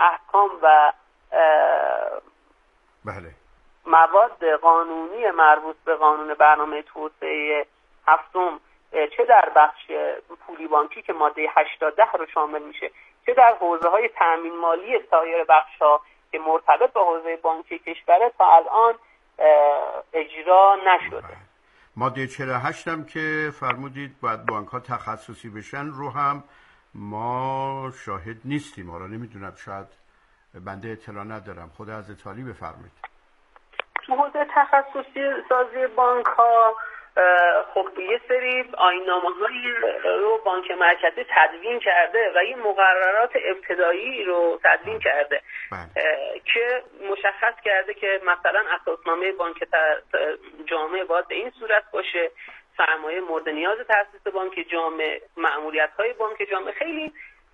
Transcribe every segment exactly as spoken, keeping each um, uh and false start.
احکام و بله مواد قانونی مربوط به قانون برنامه توسعه هفتم، چه در بخش پولی بانکی که ماده هشتاد ده رو شامل میشه، چه در حوزه‌های تأمین مالی سایر بخش‌ها که مرتبط با حوزه بانکی کشور، تا الان اجرا نشده. ماده چهل و هشت هم که فرمودید باید بانک‌ها تخصصی بشن رو هم ما شاهد نیستیم. حالا نمیدونم، شاید بنده اطلاع ندارم، خود حضرت عالی بفرمایید. تو حوزه تخصصی سازی بانک‌ها خب یه سری آیین‌نامه‌هایی رو بانک مرکزی تدوین کرده و این مقررات ابتدایی رو تدوین کرده که مشخص کرده که مثلا اساسنامه بانک جامعه باید به این صورت باشه، سرمایه مورد نیاز تأسیس بانک جامعه، مأموریت‌های بانک جامعه، خیلی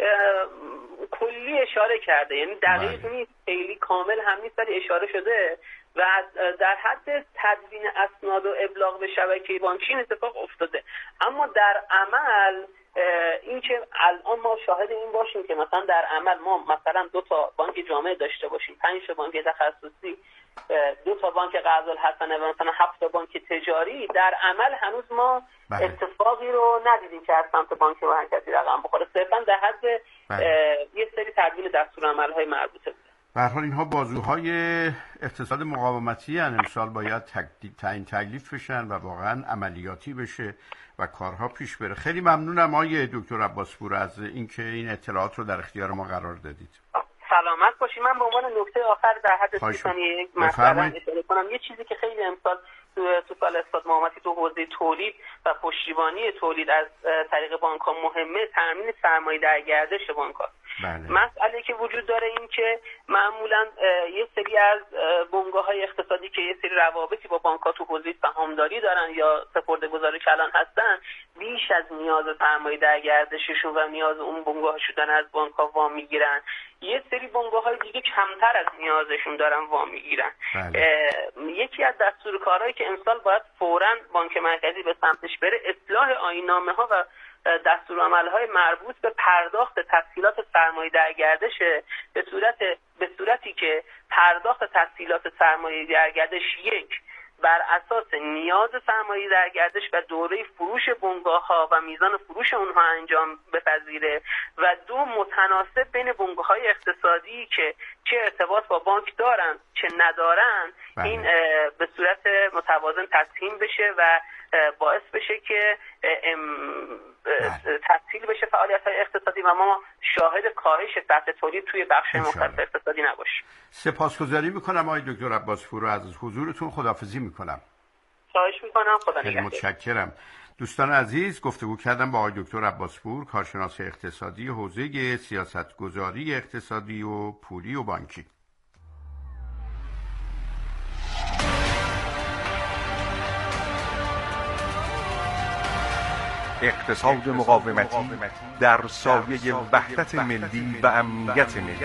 کلی اشاره کرده، یعنی دقیق نیست، خیلی کامل هم نیست ولی اشاره شده و در حد تدوین اسناد و ابلاغ به شبکه بانکی این اتفاق افتاده. اما در عمل این که الان ما شاهد این باشیم که مثلا در عمل ما مثلا دو تا بانک جامعه داشته باشیم، پنج تا بانک تخصصی، دو تا بانک قرض الحسنه و مثلا هفت تا بانک تجاری، در عمل هنوز ما بله. اتفاقی رو ندیدیم که از سمت بانک مرکزی رقم بخوره، صرفا در حد یه سری تدوین دستورالعمل‌های مربوطه بوده. به هر حال اینها بازوهای اقتصاد مقاومتی هستند، امسال باید تعیین تکلیف بشن و واقعا عملیاتی بشه و کارها پیش بره. خیلی ممنونم آقای دکتر عباسپور از اینکه این اطلاعات رو در اختیار ما قرار دادید. سلامت باشید. من به عنوان نکته آخر در حد سی ثانیه یک مطلب اشاره کنم. یه چیزی که خیلی امسال تو تو سال اقتصاد مقاومتی تو حوزه تولید و پشتیبانی تولید از طریق بانک‌ها مهمه، تامین سرمایه در گردش بانک‌ها. بله. مسئله که وجود داره این که معمولا یه سری از بنگاه‌های اقتصادی که یه سری روابطی با بانک‌ها تو حوزه سهامداری دارن یا سپرده‌گذار کلان هستن، بیش از نیاز سرمایه در گردششون و نیاز اون بنگاه شدن از بانک‌ها وام میگیرن. یه سری بنگاه‌های دیگه کمتر از نیازشون دارن وام میگیرن. یکی از دستورکارهایی که امسال باید فوراً بانک مرکزی به سمتش بره، اصلاح آیین‌نامه‌ها و دستورالعمل‌های مربوط به پرداخت تسهیلات سرمایه در گردش به صورت به صورتی که پرداخت تسهیلات سرمایه در گردش یک بر اساس نیاز سرمایه در گردش و دوره فروش بنگاه‌ها و میزان فروش اونها انجام بپذیره و دو متناسب بین بنگاه‌های اقتصادی که چه ارتباط با بانک دارن چه ندارن بله. این به صورت متوازن تسهیم بشه و باعث بشه که تسهیل بشه فعالیت‌های اقتصادی و ما شاهد کاهش سطح تولید توی بخش مختلف اقتصادی نباشیم. سپاسگزاری میکنم آقای دکتر عباسپور، از حضورتون خداحافظی میکنم. خواهش میکنم. خدا نگهدار. متشکرم. دوستان عزیز، گفتگو کردم با آقای دکتر عباسپور، کارشناس اقتصادی حوزه سیاستگذاری اقتصادی و پولی و بانکی. اقتصاد مقاومتی در سایه وحدت ملی و امنیت ملی.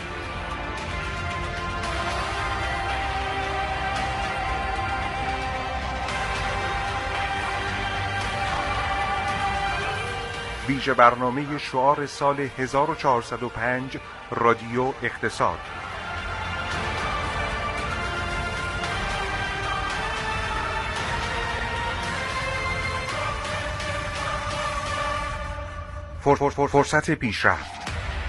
ویژه برنامه شعار سال هزار و چهارصد و پنج رادیو اقتصاد. فرصت پیشرفت.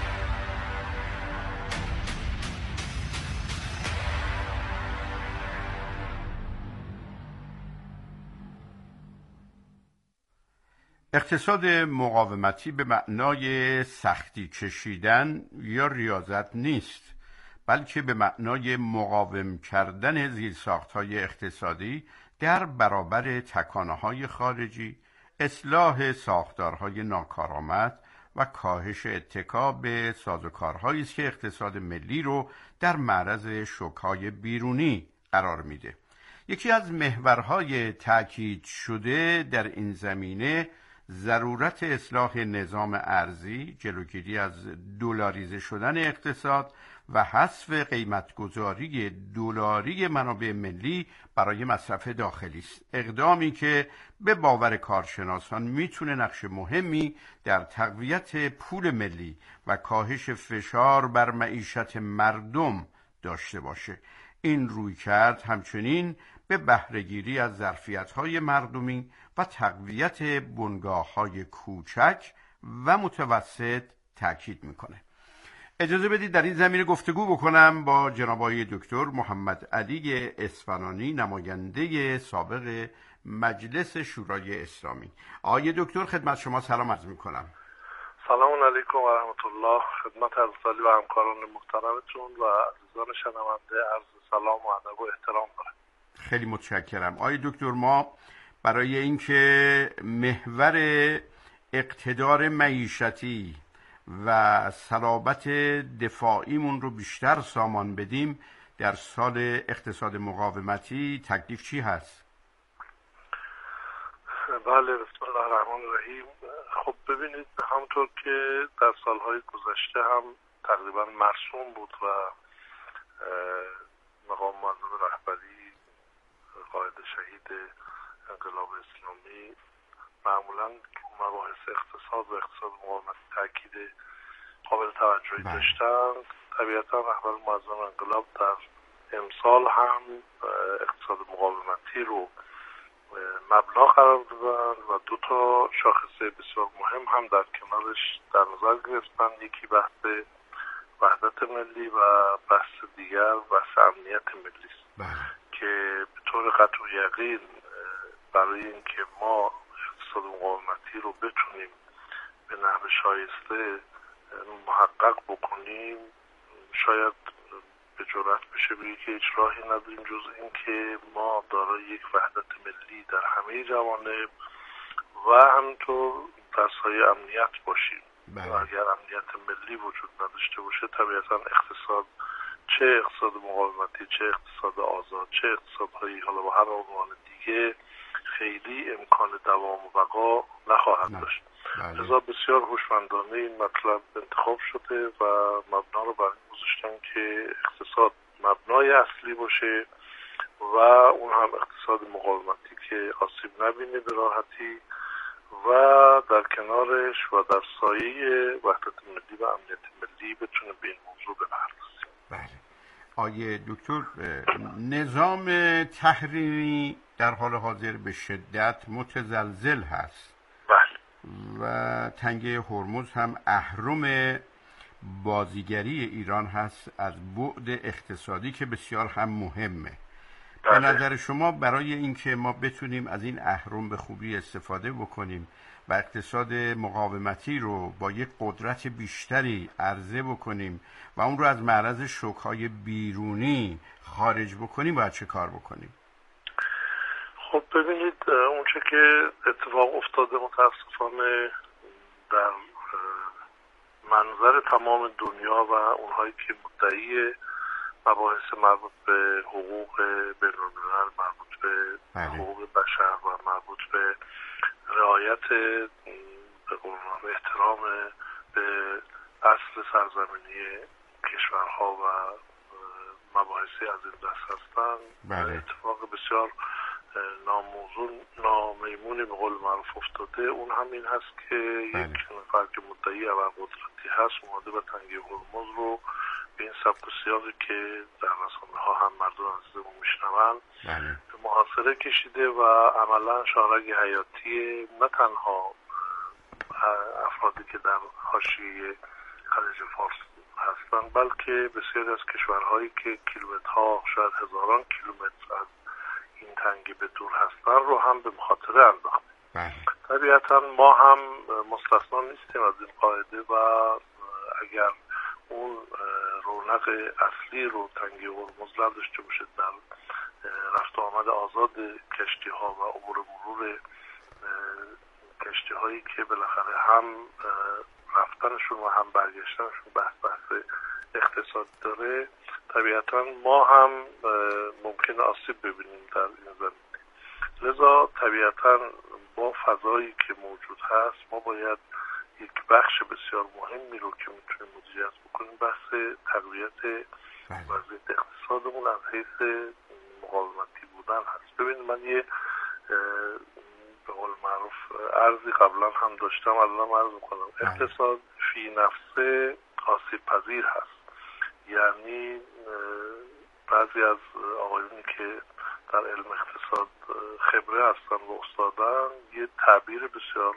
اقتصاد مقاومتی به معنای سختی کشیدن یا ریاضت نیست، بلکه به معنای مقاوم کردن زیرساخت‌های اقتصادی در برابر تکانه‌های خارجی، اصلاح ساختارهای ناکارآمد و کاهش اتکا به سازوکارهایی است که اقتصاد ملی رو در معرض شوک‌های بیرونی قرار میده. یکی از محورهای تاکید شده در این زمینه ضرورت اصلاح نظام ارزی، جلوگیری از دلاریزه شدن اقتصاد و حذف قیمتگذاری دلاری منابع ملی برای مصرف داخلی است. اقدامی که به باور کارشناسان میتونه نقش مهمی در تقویت پول ملی و کاهش فشار بر معیشت مردم داشته باشه. این رویکرد همچنین به بهره‌گیری از ظرفیت‌های مردمی و تقویت بنگاه‌های کوچک و متوسط تاکید میکنه. اجازه بدید در این زمینه گفتگو بکنم با جناب آقای دکتر محمد علی اصفهانی، نماینده سابق مجلس شورای اسلامی. آقای دکتر خدمت شما سلام عرض میکنم. سلام علیکم و رحمت الله. خدمت عزیزانی و همکاران محترمتون و عزیزان شنونده عرض سلام و ادب و احترام دارم. خیلی متشکرم. آقای دکتر، ما برای اینکه محور اقتدار معیشتی و صلابت دفاعیمون رو بیشتر سامان بدیم در سال اقتصاد مقاومتی تکلیف چی هست؟ بله، بسم الله الرحمن الرحیم. خب ببینید، همونطور که در سالهای گذشته هم تقریبا مرسوم بود و مقام معظم رهبری قائد شهید انقلاب اسلامی معمولا مباحث اقتصاد و اقتصاد مقاومت تاکید قابل توجهی داشتند، طبیعتا رهبر معظم انقلاب در امسال هم اقتصاد مقاومتی رو مبنا قرار دادن و دو تا شاخصه بسیار مهم هم در کنارش در نظر گرفتن. یکی بحث وحدت ملی و بحث دیگر بحث امنیت ملی است که به طور قطع و یقین برای اینکه ما اقتصاد مقاومتی رو بتونیم به نحو شایسته محقق بکنیم، شاید به جرات بشه بگه که هیچ راهی نداریم جز اینکه ما دارای یک وحدت ملی در همه جوانب و همینطور در سایه امنیت باشیم. و اگر امنیت ملی وجود نداشته باشه، طبیعتا اقتصاد، چه اقتصاد مقاومتی، چه اقتصاد آزاد، چه اقتصادهایی حالا با هر عنوان دیگه، خیلی امکان دوام و بقا نخواهد داشت. لذا بسیار هوشمندانه این مطلب انتخاب شده و مبنا رو بر این گذاشتن که اقتصاد مبنای اصلی باشه و اون هم اقتصاد مقاومتی که آسیب نبینه به راحتی و در کنارش و در سایه وحدت ملی و امنیت ملی بتونه به این موضوع بپردازه. بله. آیه دکتر، نظام تحریمی در حال حاضر به شدت متزلزل هست. بله. و تنگه هرمز هم اهرم بازیگری ایران هست از بعد اقتصادی که بسیار هم مهمه. بله. به نظر شما برای اینکه ما بتونیم از این اهرم به خوبی استفاده بکنیم و اقتصاد مقاومتی رو با یک قدرت بیشتری عرضه بکنیم و اون رو از معرض شوک‌های بیرونی خارج بکنیم، باید چه کار بکنیم؟ خب ببینید، اونچه که اتفاق افتاده متاسفانه در منظر تمام دنیا و اونهایی که مدعی مباحث مربوط به حقوق بین‌الملل، مربوط به حقوق بشر و مربوط به رعایت به قول احترام به اصل سرزمینی کشورها و مباحثی از این دست هستند، بله. اتفاق بسیار ناموزون نامیمونی به قول معروف افتاده. اون هم این هست که بله. یک نفر که مدعی ابرقدرتی هست اومده به تنگه هرمز رو به این سبک و سیاقی که در رسانه ها هم مردم عزیزمون میشنون بله. به محاصره کشیده و عملا شارگ حیاتی نه تنها افرادی که در حاشیه خلیج فارس هستن، بلکه بسیاری از کشورهایی که کیلومترها شاید هزاران کیلومتر از این تنگه به دور هستن رو هم به مخاطره انداخته. بله. طبیعتا ما هم مستثنا نیستیم از این قاعده و اگر اون رونق اصلی رو تنگه هرمز نداشته باشه در رفت و آمد آزاد کشتی ها و عبور مرور کشتی هایی که بالاخره هم رفتنشون و هم برگشتنشون بحث بحث اقتصاد داره، طبیعتا ما هم ممکنه آسیب ببینیم در این زمینه. لذا طبیعتا با فضایی که موجود هست ما باید یک بخش بسیار مهمی رو که میتونیم مدیریت بکنیم بحث تقویت وضعیت اقتصادمون از حیث مقاومتی بودن هست. ببینید من یه به قول معروف عرضی قبلا هم داشتم، الان عرض میکنم. اقتصاد فی نفسه آسیب پذیر هست. یعنی بعضی از آقایونی که در علم اقتصاد خبره هستن و استادن یه تعبیر بسیار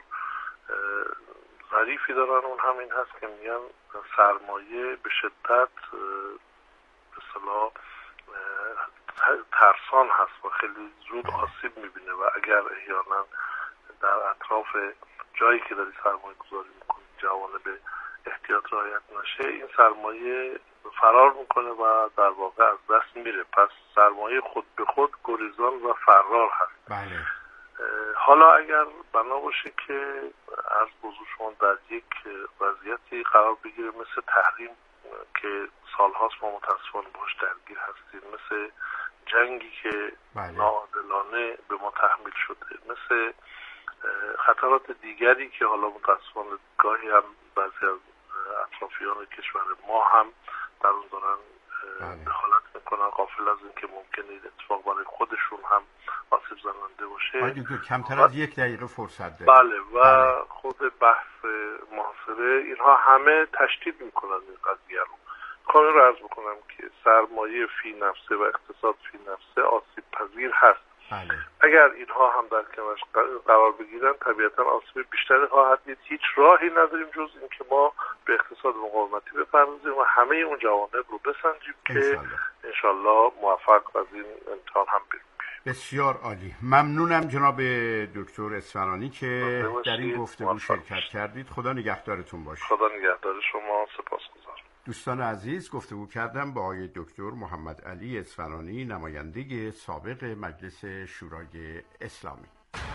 ظریفی دارن، اون هم این هست که میگن سرمایه به شدت به اصطلاح ترسان هست و خیلی زود آسیب میبینه و اگر احیانا در اطراف جایی که داری سرمایه گذاری میکنی جوانب احتیاط رعایت نشه، این سرمایه فرار میکنه و در واقع از دست میره. پس سرمایه خود به خود گریزان و فرار هست. بله. حالا اگر بنا باشه که از بزرگ شما در یک وضعیتی قرار بگیره مثل تحریم که سالهاست ما متاسفانه باش درگیر هستیم، مثل جنگی که بله. ناعادلانه به ما تحمیل شده، مثل خطرات دیگری که حالا متاسفانه گاهی هم بعضی از اطرافیان کشور ما هم در اون دارن دخالت میکنن، غافل از این که ممکنه این اتفاق برای خودشون هم آسیب زننده باشه. آیا کمتر از یک دقیقه فرصت داریم؟ بله و بله. خود بحث محاصره اینها همه تشدید میکنن این قضیه رو. کامل رو عرض بکنم که سرمایه فی نفسه و اقتصاد فی نفسه آسیب پذیر هست. بله. اگر اینها هم در کنارش قرار بگیرن طبیعتا آسیب بیشتری خواهد دید. هیچ راهی نداریم جز اینکه ما به اقتصاد مقاومتی بپردازیم و همه اون جوانب رو بسنجیم که انشالله موفق از این امتحان هم بریم. بسیار عالی. ممنونم جناب دکتر اصفهانی که در این گفتگو شرکت کردید. خدا نگهدارتون باشه. خدا نگهدار شما. سپاسگزارم. دوستان عزیز، گفتگو کردم با آقای دکتر محمد علی اصفهانی، نماینده سابق مجلس شورای اسلامی.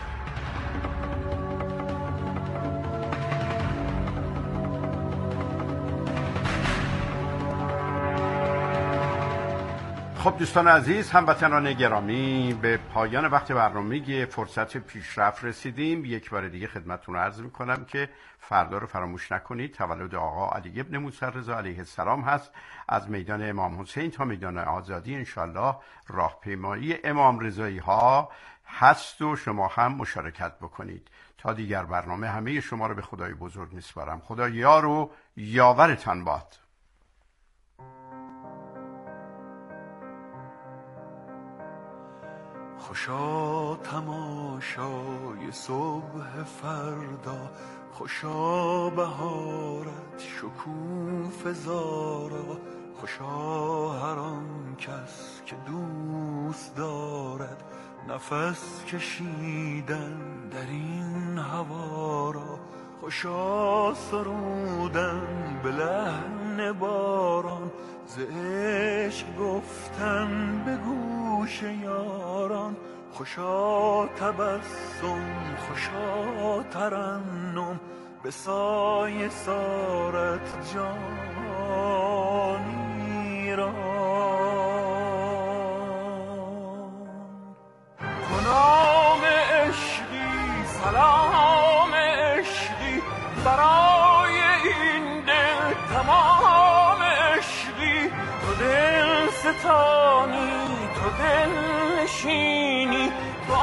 خب دوستان عزیز، هموطنان گرامی، به پایان وقت برنامه فرصت پیشرفت رسیدیم. یک بار دیگه خدمتتون عرض میکنم که فردا رو فراموش نکنید، تولد آقا علی ابن موسی رضا علیه السلام هست. از میدان امام حسین تا میدان آزادی انشالله راهپیمایی امام رضایی ها هست و شما هم مشارکت بکنید. تا دیگر برنامه همه شما رو به خدای بزرگ میسپارم. خدا یار و یاورتان باد. خوشا تماشای صبح فردا، خوشا بهارت شکوفه زارا، خوشا هر آن کس که دوست دارد نفس کشیدن در این هوا را، خوشا سرودن به لحن باران، ز عشق گفتن به گوش یاران، خوشا تبسم خوشا ترنم به سایه سارت جانی را، کنام عشقی سلام عشقی برای این دل تمام عشقی، تو دل ستانی تو دل نشینی، تو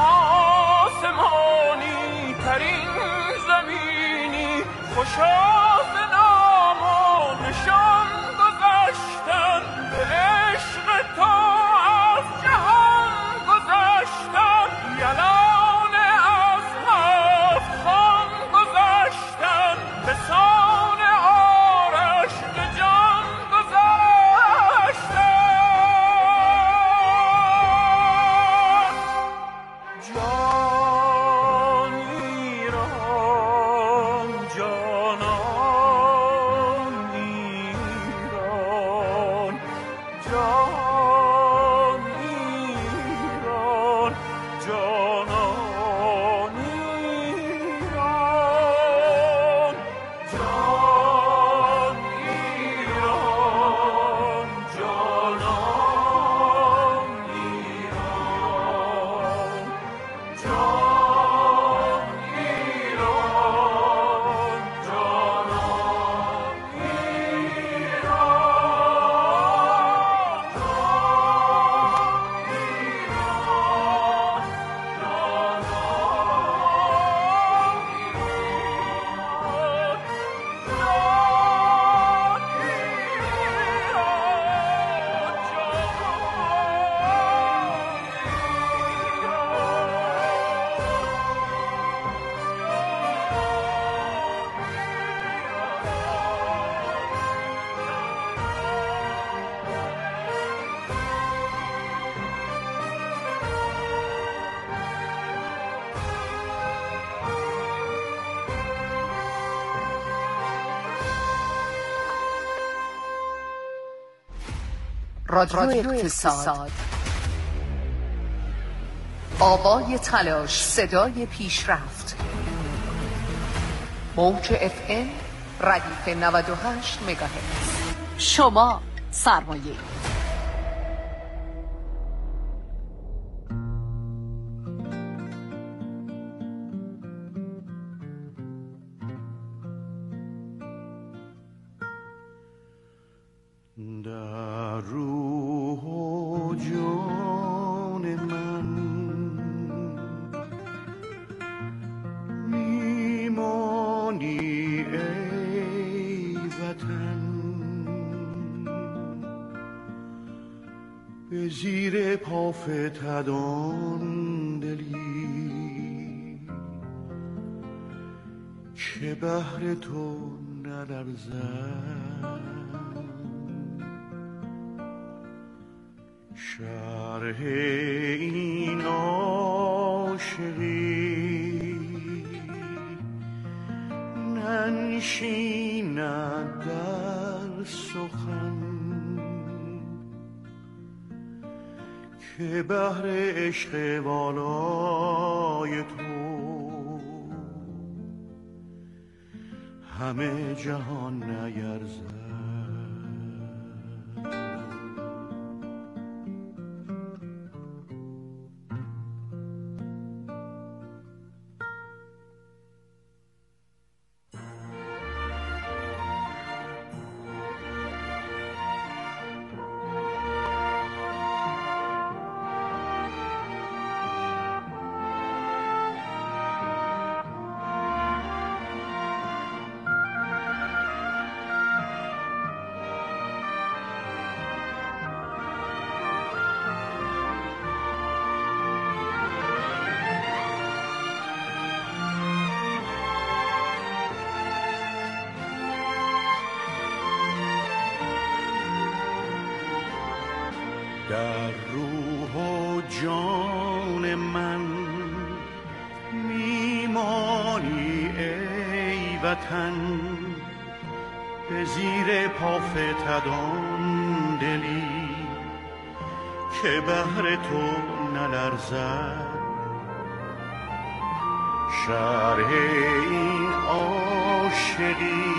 آسمانی ترین زمینی، خوشا ز نام و نشان گذشتن به عشق تو از جهان گذشتن، یلان از هفت خوان گذشتن به سان آرش به جان گذشتن، جانی را جانان رادیو اقتصاد، آوای تلاش، صدای پیشرفت. موج اف ام ردیف نود و هشت مگاهرتز. شما سرمایه در روح و جان من میمانی ای وطن، به زیر پا فتدان دلی که بهر تو نلرزد. شرح این عاشقی ننشیند در سخن، که بهر عشق والای تو همه جهان نیرزد. در روح و جان من میمانی ای وطن، به زیر پا فتدان دلی که بهر تو نلرزد. شرح این عاشقی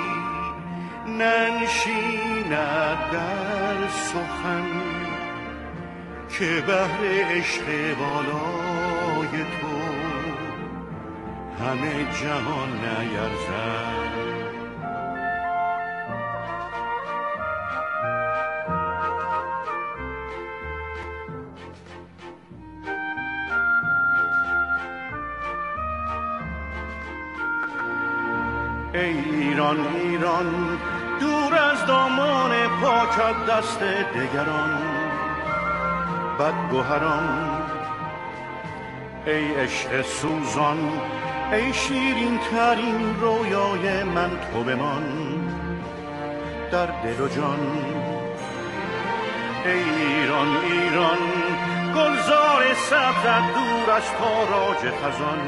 ننشیند در سخن، که بهر عشق بالای تو همه جهان نیرزد. ای ایران ایران، دور از دامان پاکت دست دگران بدگوهران. ای عشق سوزان، ای شیرین ترین رویای من، تو بمان در دل و جان. ای ایران ایران، گلزار سبزت دور از تاراج خزان.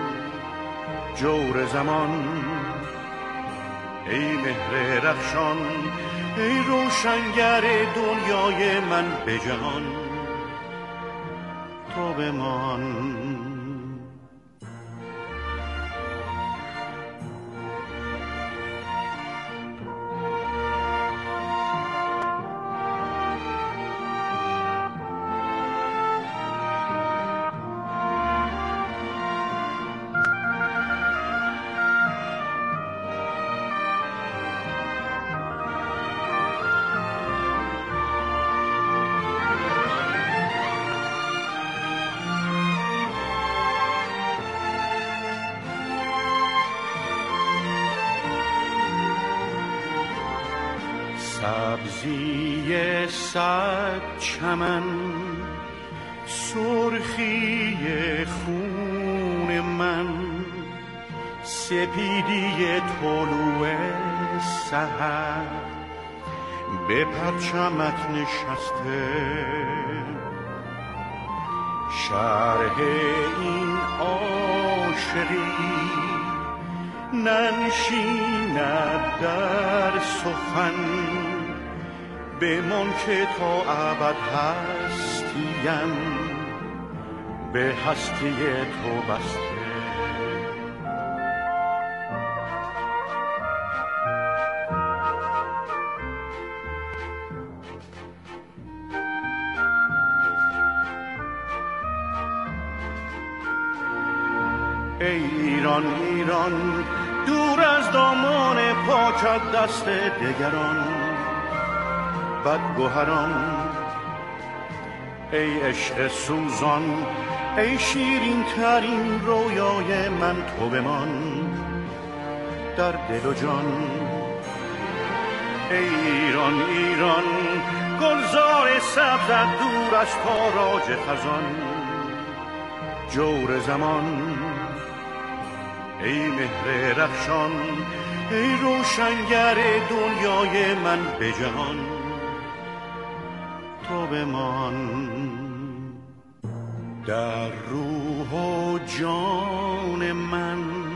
جور زمان، ای مهر رخشان، ای روشنگر دنیای من به جهان، تو بمان. سبزی صد چمن، سرخی خون من، سپیدی طلوع سحر به پرچمت نشسته. شرح این عاشقی ننشیند در سخن، بمان که تا ابد هستیم به هستی تو بسته. ای ایران ایران دور از دامان پاکت دست دگران بدگوهران، ای عشق سوزان ای شیرین ترین رویای من تو بمان در دل و جان. ای ایران ایران گلزار سبزت دور از تاراج خزان جور زمان، ای مهر رخشان ای روشنگر دنیای من به جهان تو بمان در روح و جان من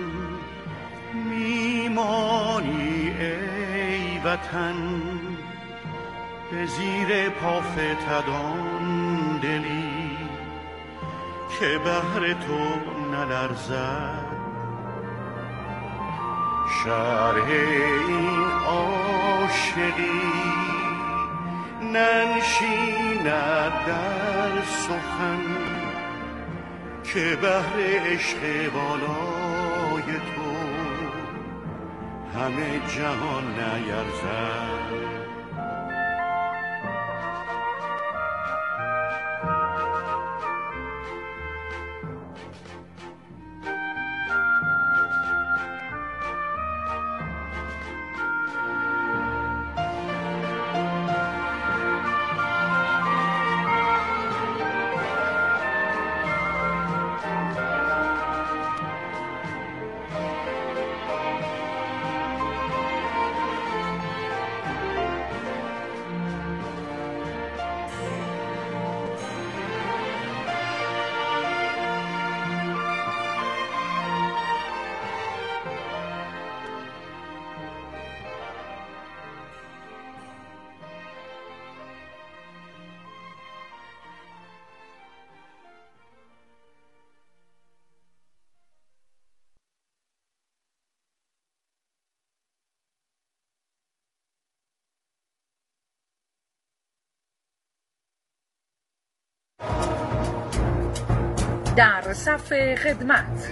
میمانی ای وطن به زیر پا فتدان دلی که بهر تو نلرزد شرح این عاشقی ننشیند در سخن که بهر عشق بالای تو همه جهان نیرزد. در صف خدمت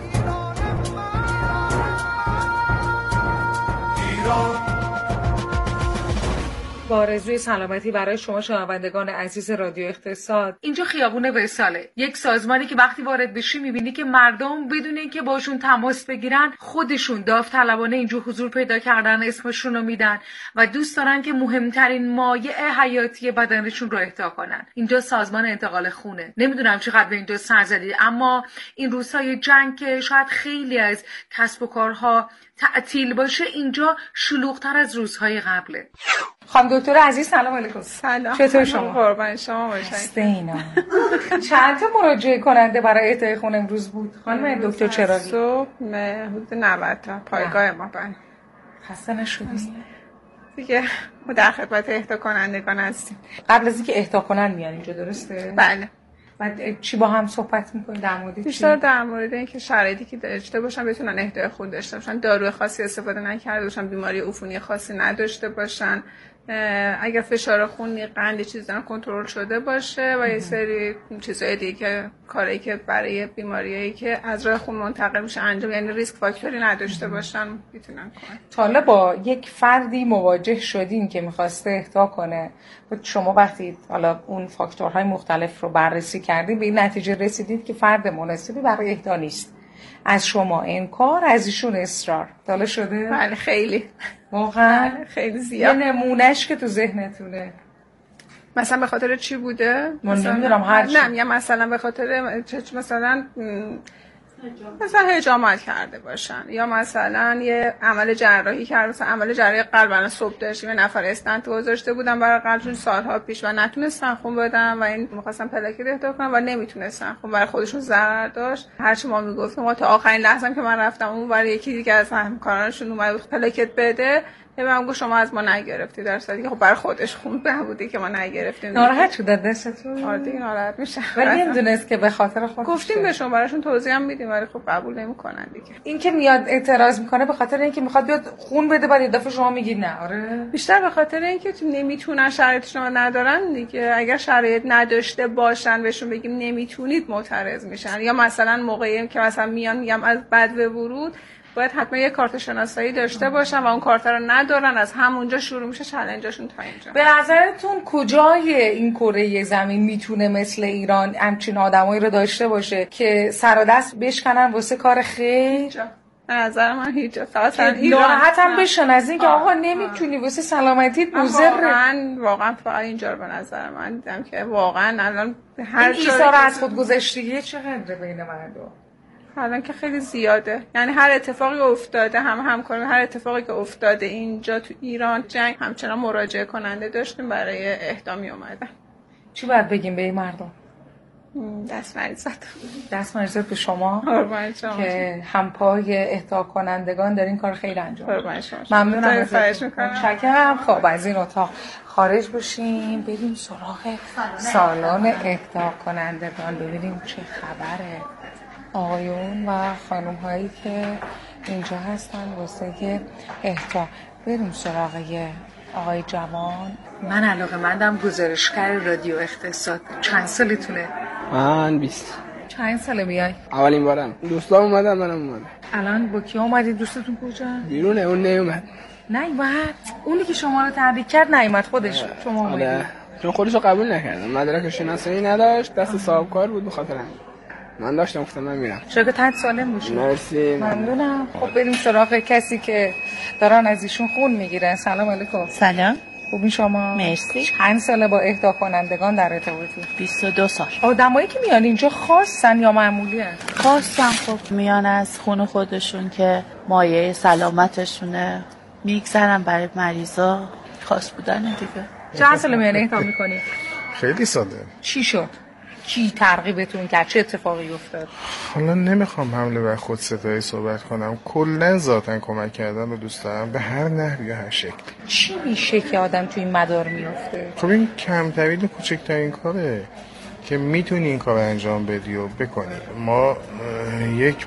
با آرزوی سلامتی برای شما شنوندگان عزیز رادیو اقتصاد. اینجا خیابون وصاله، یک سازمانی که وقتی وارد بشی میبینی که مردم بدون اینکه باشون تماس بگیرن خودشون داوطلبانه اینجا حضور پیدا کردن، اسمشون رو میدن و دوست دارن که مهمترین مایع حیاتی بدنشون رو اهدا کنن. اینجا سازمان انتقال خونه. نمیدونم چقدر به اینجا سر زدید، اما این روزهای جنگ که شاید خیلی از کسب و کارها تعطیل باشه، اینجا شلوغ‌تر از روزهای قبله. خانم دکتر عزیز سلام علیکم. سلام. چطور شما؟ قربان شما باشید. استینا. چند تا مراجعه کننده برای اهدای خونه امروز بود خانم دکتر چراغی؟ صبح حدود نود تا پایگاه ما بن. خسته نشدید؟ دیگه ما در خدمت اهدا کنندگان هستیم. قبل از اینکه اهدا کنن میان اینجا، درسته؟ بله. بعد چی با هم صحبت میکنید در مورد چی؟ بیشتر در مورد اینکه شرایطی که داشته باشن بتونن اهدای خون داشته باشن، داروی خاصی استفاده نکرده باشن، بیماری عفونی خاصی نداشته باشن، اگر فشار خون قند چیزی دارن کنترل شده باشه و یه سری چیزای دیگه که کاری که برای بیماریایی که از راه خون منتقل میشه انجام، یعنی ریسک فاکتوری نداشته باشن میتونن کنن. تا حالا با یک فردی مواجه شدین که میخواسته اهدا کنه، شما وقتی حالا اون فاکتورهای مختلف رو بررسی کردین به این نتیجه رسیدید که فرد مناسبی برای اهدا نیست، از شما انکار، از ایشون اصرار، حالا شده؟ بله خیلی واقعا خیلی زیاد. یه نمونهش که تو ذهنتونه مثلا به خاطر چی بوده؟ من نمیدونم هر چی. نه میگم مثلا به خاطر مثلا مثلا هجامت کرده باشن یا مثلا یه عمل جراحی کرده، مثلا عمل جراحی قلب الان صبح داشتیم یه نفر استنت گذاشته بودن برای قلبشون سالها پیش و نتونستن خون بدن و این می‌خواستن پلاکت اهدا کنن و نمیتونستن خون، برای خودشون ضرر داشت. هرچی ما میگفتیم ما تا آخرین لحظه که من رفتم اون برای یکی دیگه از همکارانشون اومد پلاکت بده من گفت شما از ما نگرفتی، در صورتی که خب برای خودش خون نبودی که ما نگرفتیم. ناراحت شد دستتون؟ آره دیگه ناراحت میشه. ولی نمیدونست که به خاطر خودش. گفتیم به شما براشون توضیح هم میدیم ولی خب قبول نمیکنن دیگه. این که میاد اعتراض میکنه به خاطر اینکه میخواد بیاد خون بده بعد دفعه شما میگید نه. آره بیشتر به خاطر اینکه نمیتونن، شرایطشون رو ندارن دیگه. اگر شرایط نداشته باشن بهشون بگیم نمیتونید معترض میشن. یا مثلا موقعی که مثلا میان میگم از بدو ورود باید حتما یه کارت شناسایی داشته باشن و اون کارت رو ندارن، از همونجا شروع میشه چالنجشون تا اینجا. به نظرتون کجای این کره زمین میتونه مثل ایران همچین آدمایی رو داشته باشه که سر و دست بشکنن واسه کار خیر؟ به نظر من هیچ جا. فقط ناراحت هم بشن از این که آقا نمیتونی واسه سلامتیت مضر. واقعا واقعا فقط اینجا رو به نظر من دیدم که واقعا الان هر این ایثار از خودگذشتگی چقدر بین مردم الان که خیلی زیاده. یعنی هر اتفاقی افتاده، هم همکاری هر اتفاقی که افتاده اینجا تو ایران جنگ، همچنان مراجعه کننده داشتیم برای اهدامی اومدن. چی باید بگیم به این مردم؟ دست مریضت دست مریضت به شما شما که همپای اهدا کنندگان در این کار خیلی انجام ممنونم ازتون. متشکرم. خب از این اتاق خارج بشیم بریم سراغ سالن اهدا کنندگان ببینیم چه خبره. آقایون و خانم هایی که اینجا هستن واسه اهدا. بریم سراغ آقای جوان. من علاقه مندم گزارشگر رادیو اقتصاد. چند سالتونه؟ من بیست. چند ساله میای؟ اولین بارم. دوستام اومدن منم اومدم. الان با کی اومدی؟ دوستتون کجا؟ بیرونه. اون نیومد. نیومد؟ اونی که شما رو تحریک کرد نیومد خودش. شما اومدی؟ آره. چون خودش رو قبول نکردم. مدرک شناسایی نداشت، دست صاحب کار بود، بخاطر همین من داشتم گفتم من میرم. شاگردت سالم باشی. مرسی. ممنونم. خب بریم سراغ کسی که دارن از ایشون خون میگیرن. سلام علیکم. سلام. خوبین شما؟ مرسی. چند ساله با اهدا کنندگان در ارتباطی؟ بیست و دو سال. آدمایی که میان اینجا خاصن یا معمولی هستن؟ خاصن. خب میان از خون خودشون که مایه سلامتشونه میگذرن برای مریضا. خاص بودن دیگه. چند ساله میان اهدا میکنی؟ خیلی ساله. چی شد؟ کی ترغیبتون کرد؟ چه اتفاقی افتاد؟ حالا نمیخوام حمله بر خود ستایی صحبت کنم. کلا ذاتن کمک کردن رو دوست دارم به هر نحوی یا هر شکل. چی میشه که آدم تو این مدار میفته؟ خب این کمترین و کوچکترین کاره که میتونی این کار انجام بدی و بکنی. ما یک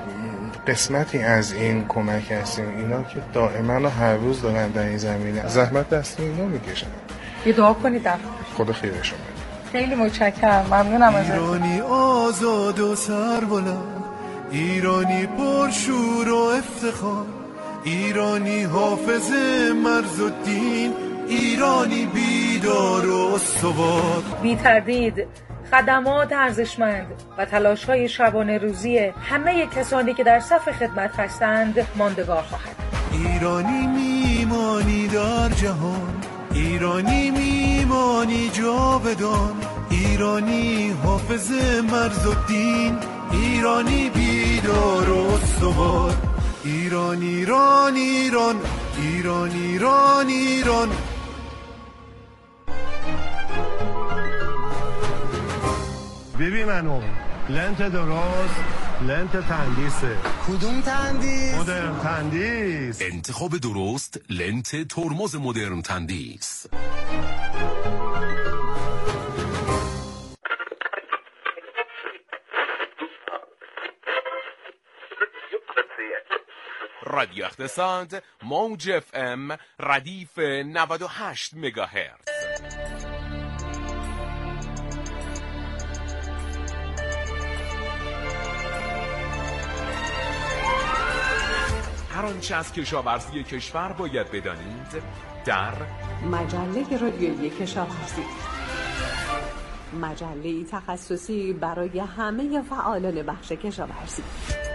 قسمتی از این کمک هستیم. اینا که دائما و هر روز دارن در این زمینه زحمت دست اینا میکشن. یه دعا کنید در خدا خیرشون بده. خیلی متشکرم. ممنونم ازت. ایرانی آزاد و سربلند، ایرانی پرشور و افتخار، ایرانی حافظ مرز و دین، ایرانی بیدار و استوار. بی تردید خدمات ارزشمند و تلاش‌های شبانه روزی همه کسانی که در صف خدمت هستند ماندگار خواهد. ایرانی میمانی در جهان، ایرانی میمانی جاودان، ایرانی حافظ مرز و دین، ایرانی بیدار و استوار. ایران ایران ایران ایران ایران ایران. ببین منو لنت درست، لنت تندیسه. کدوم تندیس؟ مدرن تندیس. انتخاب درست لنت ترمز مدرن تندیس. رادیو اقتصاد موج اف ام ردیف نود و هشت مگاهرتز. هر آنچه از کشاورزی کشور باید بدانید در مجله رادیویی کشاورزی، مجله تخصصی برای همه فعالان بخش کشاورزی.